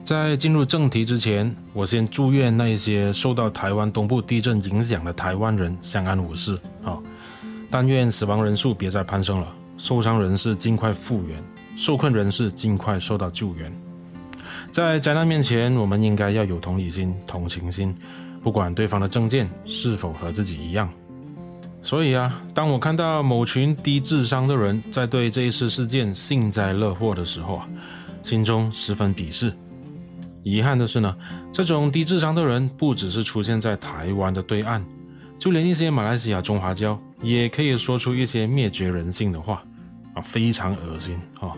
在进入正题之前，我先祝愿那一些受到台湾东部地震影响的台湾人相安无事。但愿死亡人数别再攀升了，受伤人士尽快复原，受困人士尽快受到救援。在灾难面前，我们应该要有同理心、同情心，不管对方的政见是否和自己一样。所以当我看到某群低智商的人在对这一次事件幸灾乐祸的时候心中十分鄙视。遗憾的是呢，这种低智商的人不只是出现在台湾的对岸，就连一些马来西亚中华侨也可以说出一些灭绝人性的话非常恶心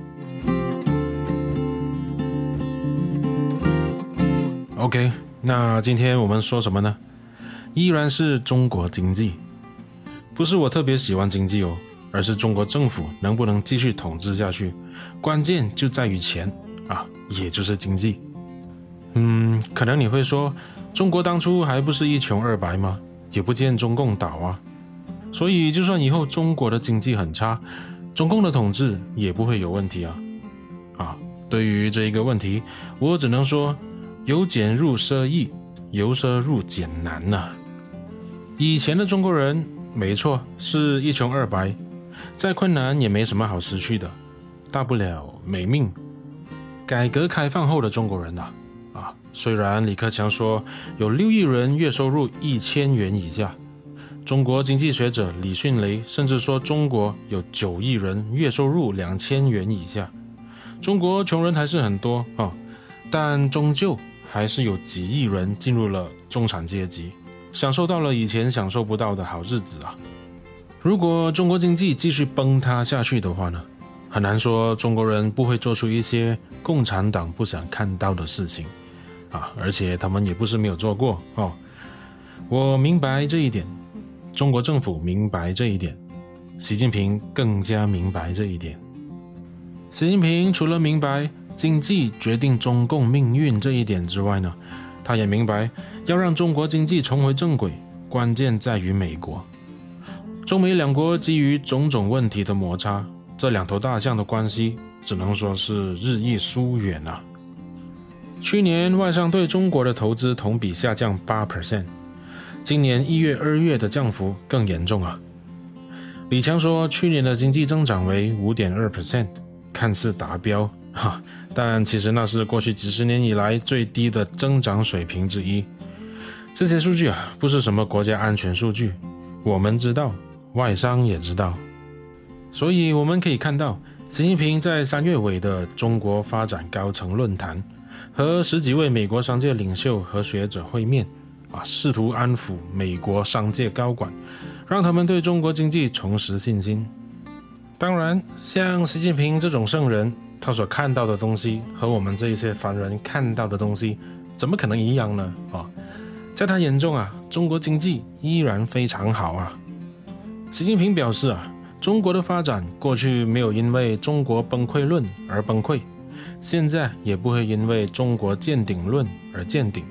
OK， 那今天我们说什么呢？依然是中国经济。不是我特别喜欢经济而是中国政府能不能继续统治下去，关键就在于钱也就是经济。可能你会说，中国当初还不是一穷二白吗？也不见中共倒所以就算以后中国的经济很差，中共的统治也不会有问题对于这一个问题，我只能说由俭入奢易，由奢入俭难以前的中国人没错，是一穷二白，再困难也没什么好失去的，大不了没命。改革开放后的中国人虽然李克强说有6亿人月收入1000元以下，中国经济学者李迅雷甚至说中国有9亿人月收入2000元以下，中国穷人还是很多但终究还是有几亿人进入了中产阶级，享受到了以前享受不到的好日子如果中国经济继续崩塌下去的话呢，很难说中国人不会做出一些共产党不想看到的事情而且他们也不是没有做过我明白这一点，中国政府明白这一点，习近平更加明白这一点。习近平除了明白经济决定中共命运这一点之外呢，他也明白要让中国经济重回正轨，关键在于美国。中美两国基于种种问题的摩擦，这两头大象的关系只能说是日益疏远去年外商对中国的投资同比下降 8%， 今年1月2月的降幅更严重李强说去年的经济增长为 5.2%， 看似达标但其实那是过去几十年以来最低的增长水平之一。这些数据不是什么国家安全数据，我们知道，外商也知道。所以我们可以看到，习近平在3月尾的中国发展高层论坛和10几位美国商界领袖和学者会面试图安抚美国商界高管，让他们对中国经济重拾信心。当然，像习近平这种圣人，他所看到的东西和我们这一些凡人看到的东西怎么可能一样呢？在他眼中中国经济依然非常好习近平表示中国的发展过去没有因为中国崩溃论而崩溃，现在也不会因为中国见顶论而见顶。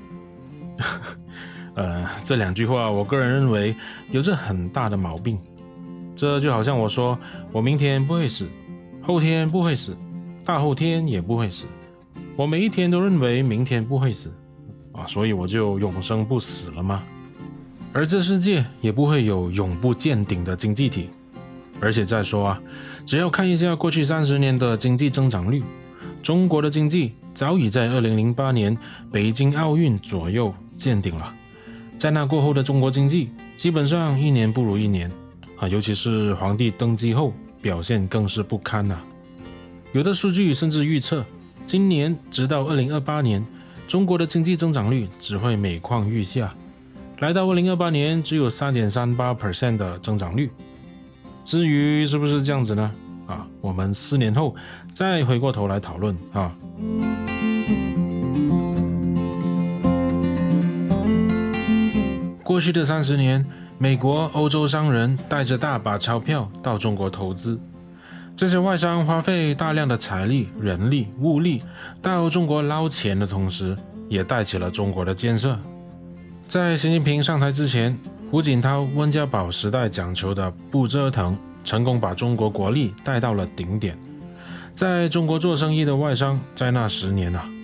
这两句话我个人认为有着很大的毛病。这就好像我说我明天不会死，后天不会死，大后天也不会死，我每一天都认为明天不会死所以我就永生不死了吗？而这世界也不会有永不见顶的经济体。而且再说只要看一下过去30年的经济增长率，中国的经济早已在2008年北京奥运左右见顶了。在那过后的中国经济基本上一年不如一年尤其是皇帝登基后表现更是不堪有的数据甚至预测今年直到2028年中国的经济增长率只会每况愈下，来到2028年只有 3.38% 的增长率。至于是不是这样子呢我们4年后再回过头来讨论过去的30年，美国、欧洲商人带着大把钞票到中国投资，这些外商花费大量的财力、人力、物力到中国捞钱的同时，也带起了中国的建设。在习近平上台之前，胡锦涛、温家宝时代讲求的不折腾，成功把中国国力带到了顶点。在中国做生意的外商，在那10年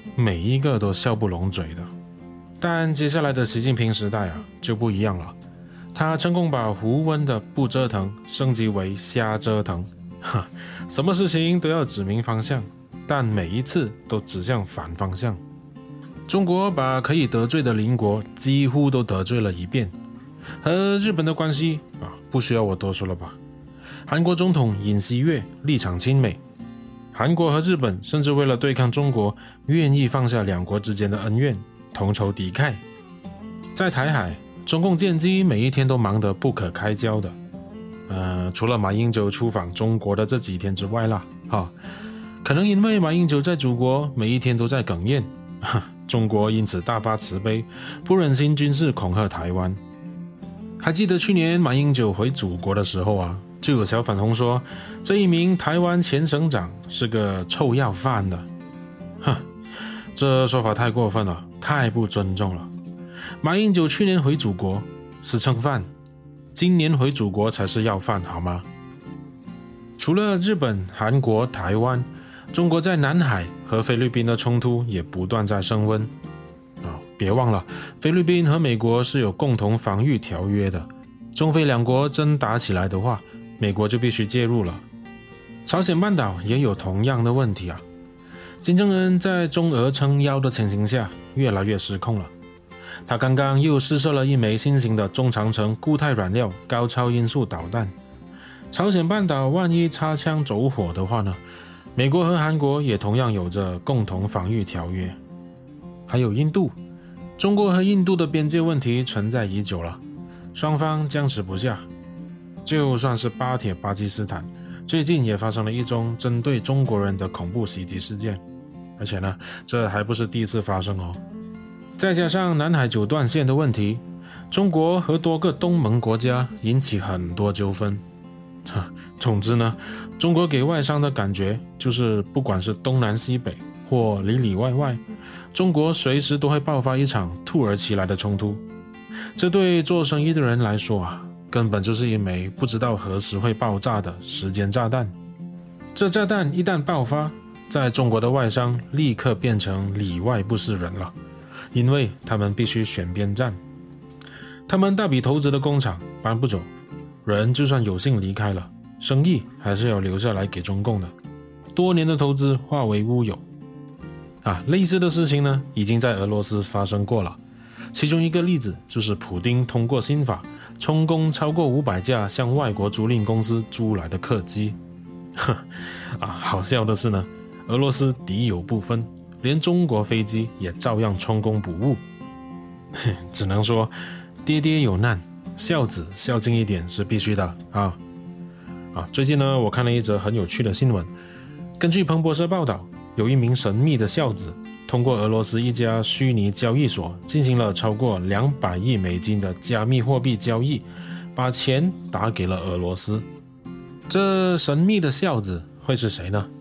每一个都笑不拢嘴的。但接下来的习近平时代就不一样了，他成功把胡温的不折腾升级为瞎折腾，什么事情都要指明方向，但每一次都指向反方向。中国把可以得罪的邻国几乎都得罪了一遍，和日本的关系不需要我多说了吧。韩国总统尹锡悦立场亲美，韩国和日本甚至为了对抗中国，愿意放下两国之间的恩怨，同仇敌忾。在台海，中共舰机每一天都忙得不可开交的。除了马英九出访中国的这几天之外啦，可能因为马英九在祖国每一天都在哽咽，中国因此大发慈悲，不忍心军事恐吓台湾。还记得去年马英九回祖国的时候就有小粉红说这一名台湾前省长是个臭要饭的。这说法太过分了，太不尊重了。马英九去年回祖国是蹭饭，今年回祖国才是要饭好吗？除了日本、韩国、台湾，中国在南海和菲律宾的冲突也不断在升温。别忘了，菲律宾和美国是有共同防御条约的，中菲两国真打起来的话，美国就必须介入了。朝鲜半岛也有同样的问题金正恩在中俄撑腰的情形下越来越失控了。他刚刚又试射了一枚新型的中长程固态燃料高超音速导弹。朝鲜半岛万一擦枪走火的话呢，美国和韩国也同样有着共同防御条约。还有印度，中国和印度的边界问题存在已久了，双方僵持不下。就算是巴铁巴基斯坦，最近也发生了一宗针对中国人的恐怖袭击事件，而且呢，这还不是第一次发生再加上南海九段线的问题，中国和多个东盟国家引起很多纠纷。总之呢，中国给外商的感觉就是不管是东南西北或里里外外，中国随时都会爆发一场突如其来的冲突。这对做生意的人来说根本就是一枚不知道何时会爆炸的时间炸弹。这炸弹一旦爆发，在中国的外商立刻变成里外不是人了，因为他们必须选边站。他们大笔投资的工厂搬不走，人就算有幸离开了，生意还是要留下来给中共的，多年的投资化为乌有。类似的事情呢，已经在俄罗斯发生过了。其中一个例子就是普丁通过新法充公超过500架向外国租赁公司租来的客机。好笑的是呢，俄罗斯敌友不分，连中国飞机也照样充公不误。只能说爹爹有难，孝子孝敬一点是必须的最近呢，我看了一则很有趣的新闻。根据彭博社报道，有一名神秘的孝子通过俄罗斯一家虚拟交易所进行了超过200亿美金的加密货币交易，把钱打给了俄罗斯。这神秘的孝子会是谁呢？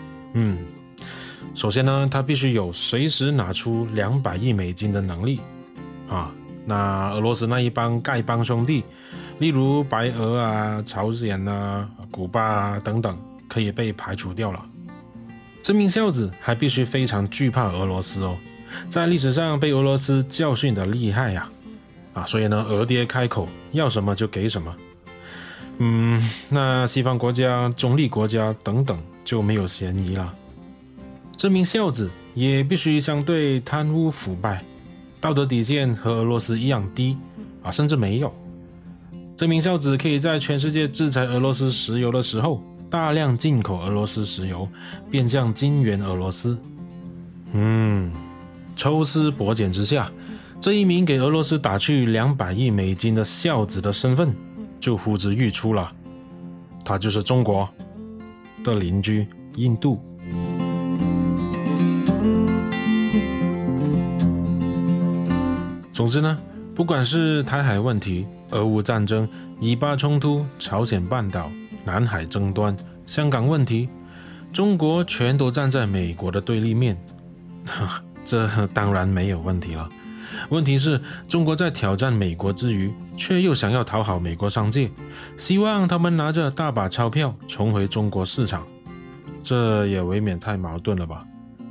首先呢，他必须有随时拿出200亿美金的能力那俄罗斯那一帮丐帮兄弟，例如白俄朝鲜古巴等等，可以被排除掉了。这名孝子还必须非常惧怕俄罗斯在历史上被俄罗斯教训的厉害所以呢，俄爹开口要什么就给什么。那西方国家、中立国家等等就没有嫌疑了。这名孝子也必须相对贪污腐败，道德底线和俄罗斯一样低甚至没有。这名孝子可以在全世界制裁俄罗斯石油的时候，大量进口俄罗斯石油，变相金援俄罗斯。抽丝剥茧之下，这一名给俄罗斯打去200亿美金的孝子的身份就呼之欲出了，他就是中国的邻居印度。总之呢，不管是台海问题、俄乌战争、以巴冲突、朝鲜半岛、南海争端、香港问题，中国全都站在美国的对立面。这当然没有问题了。问题是中国在挑战美国之余，却又想要讨好美国商界，希望他们拿着大把钞票重回中国市场，这也未免太矛盾了吧。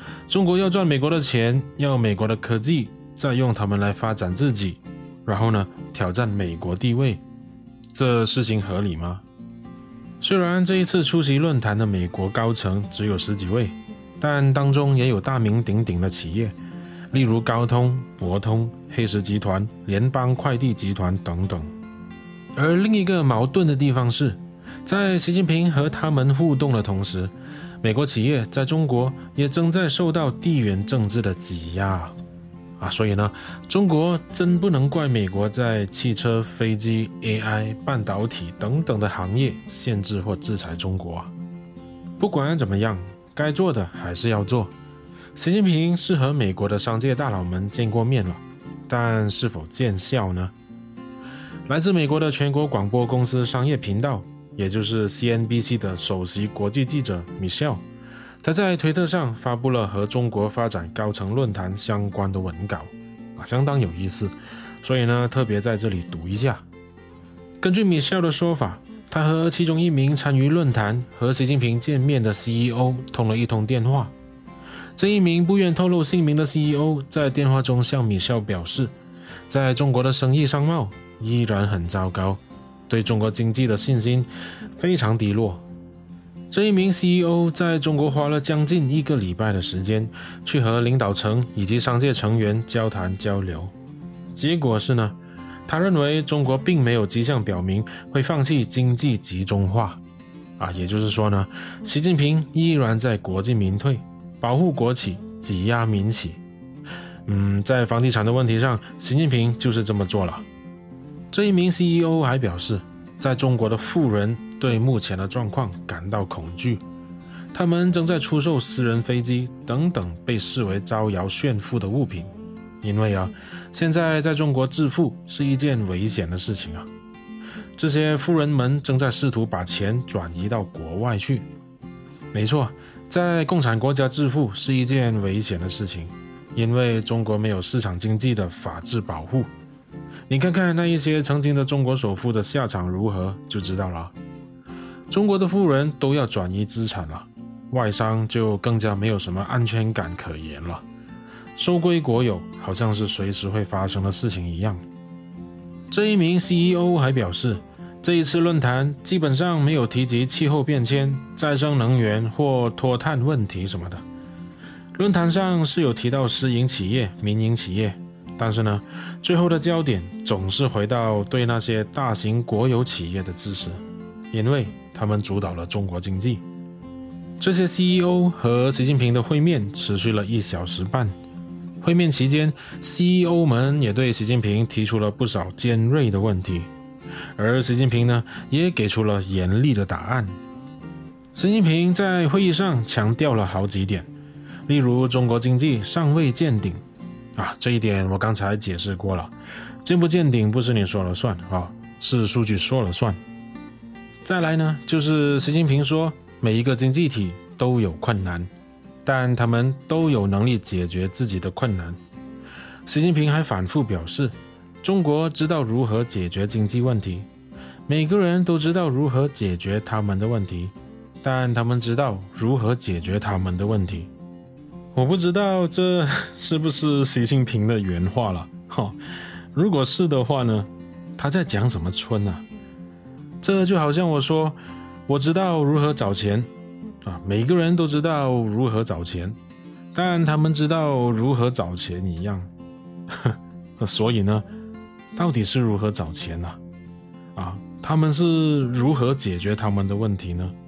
中国要赚美国的钱，要美国的科技，再用他们来发展自己，然后呢，挑战美国地位，这事情合理吗？虽然这一次出席论坛的美国高层只有10几位，但当中也有大名鼎鼎的企业，例如高通、博通、黑石集团、联邦快递集团等等。而另一个矛盾的地方是，在习近平和他们互动的同时，美国企业在中国也正在受到地缘政治的挤压所以呢，中国真不能怪美国在汽车、飞机、AI、半导体等等的行业限制或制裁中国不管怎么样，该做的还是要做。习近平是和美国的商界大佬们见过面了，但是否见效呢？来自美国的全国广播公司商业频道，也就是 CNBC 的首席国际记者 Michelle， 他在推特上发布了和中国发展高层论坛相关的文稿相当有意思，所以呢，特别在这里读一下。根据 Michelle 的说法，他和其中一名参与论坛和习近平见面的 CEO 通了一通电话。这一名不愿透露姓名的 CEO 在电话中向 Michelle 表示，在中国的生意商贸依然很糟糕，对中国经济的信心非常低落。这一名 CEO 在中国花了将近1个礼拜的时间，去和领导层以及商界成员交谈交流。结果是呢，他认为中国并没有迹象表明会放弃经济集中化也就是说呢，习近平依然在国进民退，保护国企，挤压民企。在房地产的问题上，习近平就是这么做了。这一名 CEO 还表示，在中国的富人对目前的状况感到恐惧，他们正在出售私人飞机等等被视为招摇炫富的物品，因为现在在中国致富是一件危险的事情这些富人们正在试图把钱转移到国外去。没错，在共产国家致富是一件危险的事情，因为中国没有市场经济的法治保护。你看看那一些曾经的中国首富的下场如何就知道了。中国的富人都要转移资产了，外商就更加没有什么安全感可言了，收归国有好像是随时会发生的事情一样。这一名 CEO 还表示，这一次论坛基本上没有提及气候变迁、再生能源或脱碳问题什么的。论坛上是有提到私营企业、民营企业，但是呢，最后的焦点总是回到对那些大型国有企业的支持，因为他们主导了中国经济。这些 CEO 和习近平的会面持续了1小时半。会面期间， CEO 们也对习近平提出了不少尖锐的问题，而习近平呢，也给出了严厉的答案。习近平在会议上强调了好几点，例如中国经济尚未见顶这一点我刚才解释过了，见不见顶不是你说了算是数据说了算。再来呢，就是习近平说每一个经济体都有困难，但他们都有能力解决自己的困难。习近平还反复表示，中国知道如何解决经济问题，每个人都知道如何解决他们的问题，但他们知道如何解决他们的问题。我不知道这是不是习近平的原话了如果是的话呢，他在讲什么春这就好像我说我知道如何找钱每个人都知道如何找钱，但他们知道如何找钱一样所以呢，到底是如何找钱他们是如何解决他们的问题呢？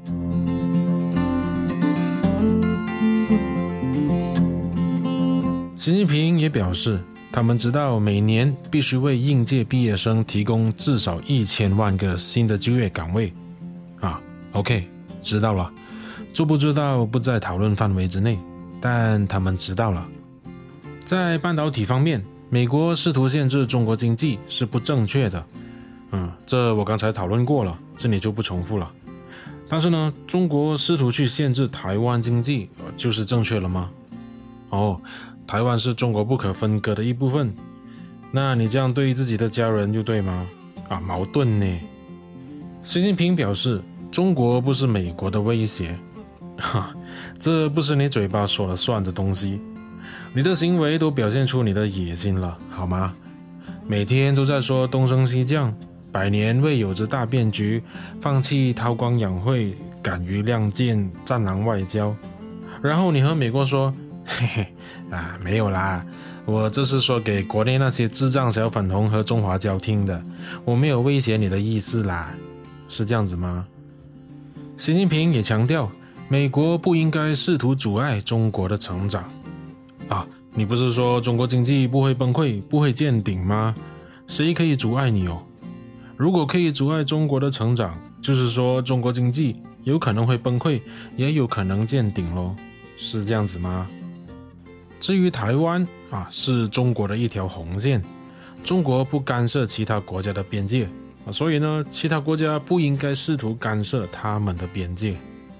习近平也表示，他们知道每年必须为应届毕业生提供至少1000万个新的就业岗位OK， 知道了，做不做到不在讨论范围之内，但他们知道了。在半导体方面，美国试图限制中国经济是不正确的这我刚才讨论过了，这里就不重复了。但是呢，中国试图去限制台湾经济就是正确了吗？台湾是中国不可分割的一部分，那你这样对自己的家人就对吗？矛盾呢。习近平表示，中国不是美国的威胁这不是你嘴巴说了算的东西，你的行为都表现出你的野心了，好吗？每天都在说东升西降，百年未有之大变局，放弃韬光养晦，敢于亮剑，战狼外交。然后你和美国说，嘿嘿没有啦，我这是说给国内那些智障小粉红和中华胶听的，我没有威胁你的意思啦，是这样子吗？习近平也强调，美国不应该试图阻碍中国的成长。你不是说中国经济不会崩溃，不会见顶吗？谁可以阻碍你哦？如果可以阻碍中国的成长，就是说中国经济有可能会崩溃，也有可能见顶咯，是这样子吗？至于台湾是中国的一条红线，中国不干涉其他国家的边界，所以呢，其他国家不应该试图干涉他们的边界。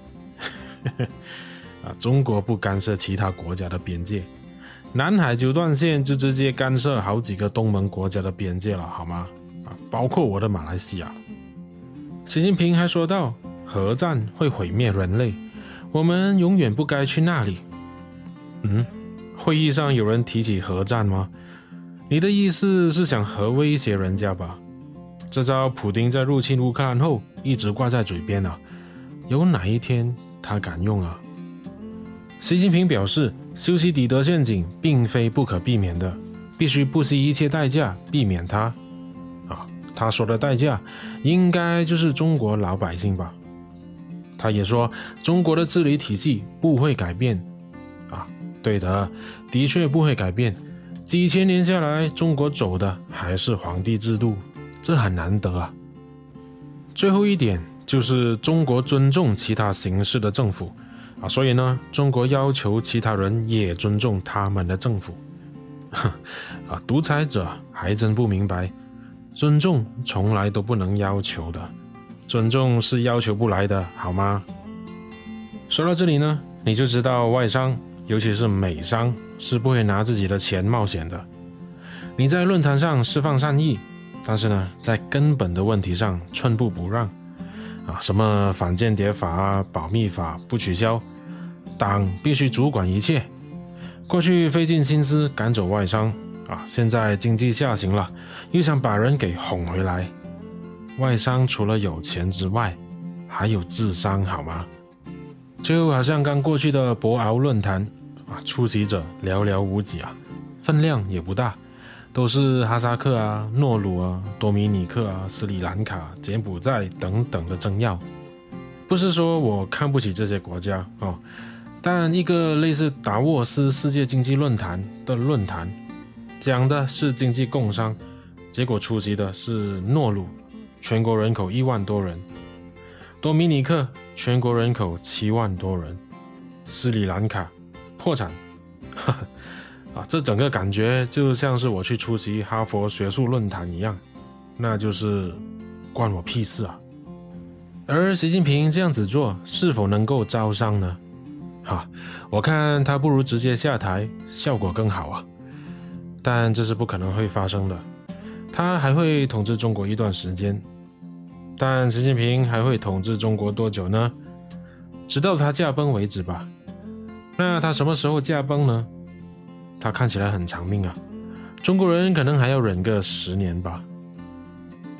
中国不干涉其他国家的边界，南海九段线就直接干涉好几个东盟国家的边界了，好吗？包括我的马来西亚。习近平还说到，核战会毁灭人类，我们永远不该去那里。会议上有人提起核战吗？你的意思是想核威胁人家吧？这招普丁在入侵乌克兰后一直挂在嘴边有哪一天他敢用啊？习近平表示，修昔底德陷阱并非不可避免的，必须不惜一切代价避免它。他说的代价应该就是中国老百姓吧。他也说，中国的治理体系不会改变。对的，的确不会改变。几千年下来，中国走的还是皇帝制度，这很难得啊。最后一点就是中国尊重其他形式的政府所以呢，中国要求其他人也尊重他们的政府。独裁者还真不明白，尊重从来都不能要求的，尊重是要求不来的，好吗？说到这里呢，你就知道外商，尤其是美商，是不会拿自己的钱冒险的。你在论坛上释放善意，但是呢，在根本的问题上寸步不让什么反间谍法保密法不取消，党必须主管一切。过去费尽心思赶走外商现在经济下行了，又想把人给哄回来。外商除了有钱之外，还有智商，好吗？就好像刚过去的博鳌论坛出席者寥寥无几分量也不大，都是哈萨克诺鲁多米尼克斯里兰卡、柬埔寨等等的政要。不是说我看不起这些国家但一个类似达沃斯世界经济论坛的论坛，讲的是经济共商，结果出席的是诺鲁，全国人口1万多人，多米尼克全国人口7万多人，斯里兰卡破产。这整个感觉就像是我去出席哈佛学术论坛一样，那就是关我屁事而习近平这样子做是否能够招商呢？我看他不如直接下台，效果更好但这是不可能会发生的。他还会统治中国一段时间，但习近平还会统治中国多久呢？直到他驾崩为止吧。那他什么时候驾崩呢？他看起来很长命中国人可能还要忍个10年吧。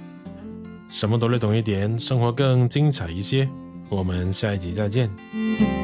什么都略懂一点，生活更精彩一些。我们下一集再见。